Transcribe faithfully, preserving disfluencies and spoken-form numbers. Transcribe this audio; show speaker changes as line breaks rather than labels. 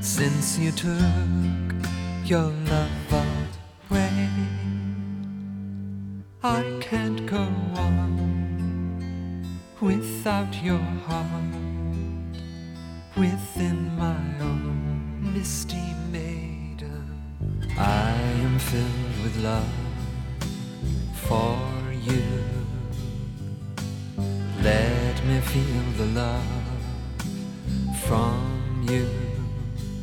Since you took your love away, I can't go on without your heart within my own misty maiden. I am filled with love for you. Let me feel the love from